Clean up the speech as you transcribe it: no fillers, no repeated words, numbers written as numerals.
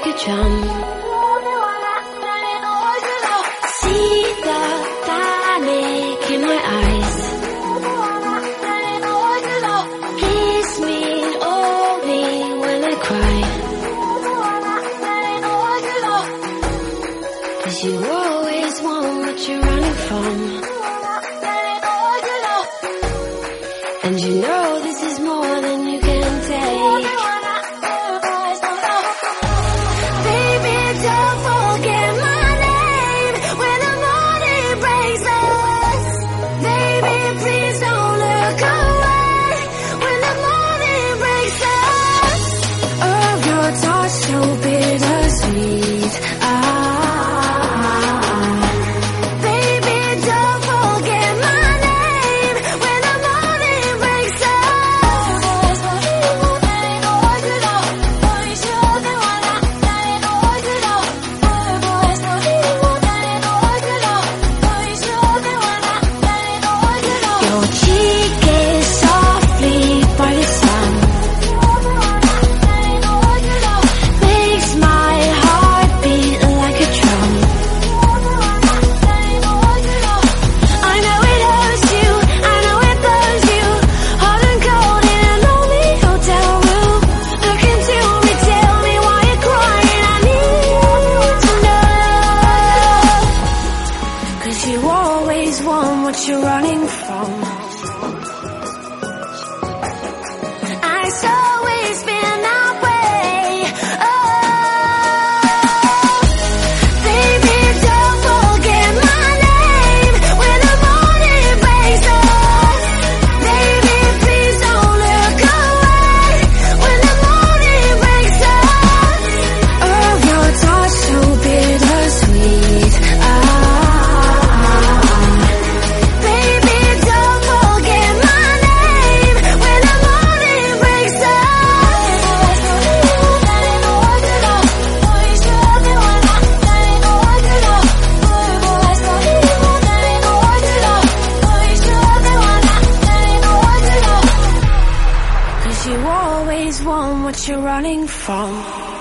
like a drum. See the panic in my eyes. Kiss me, hold me when I cry. 'Cause you always want what you're running from. And you know this is more than you can take. Baby, don't forget my name when the morning breaks us. Baby, please don't look away when the morning breaks us. Oh, your touch so bittersweet. Baby, don't forget my name when the morning breaks us. Your cheek is softly by the sun, makes my heart beat like a drum. I know it hurts you, I know it burns you, hot and cold in a lonely hotel room. Look into me, tell me why you're crying, I need to know. 'Cause you always want what you're running from. It's always been that way. Oh, baby, don't forget my name when the morning breaks us. Baby, please don't look away when the morning breaks us. Oh, your touch so bittersweet. Baby, don't forget my name when the morning breaks us. Cause you always want what you're running from.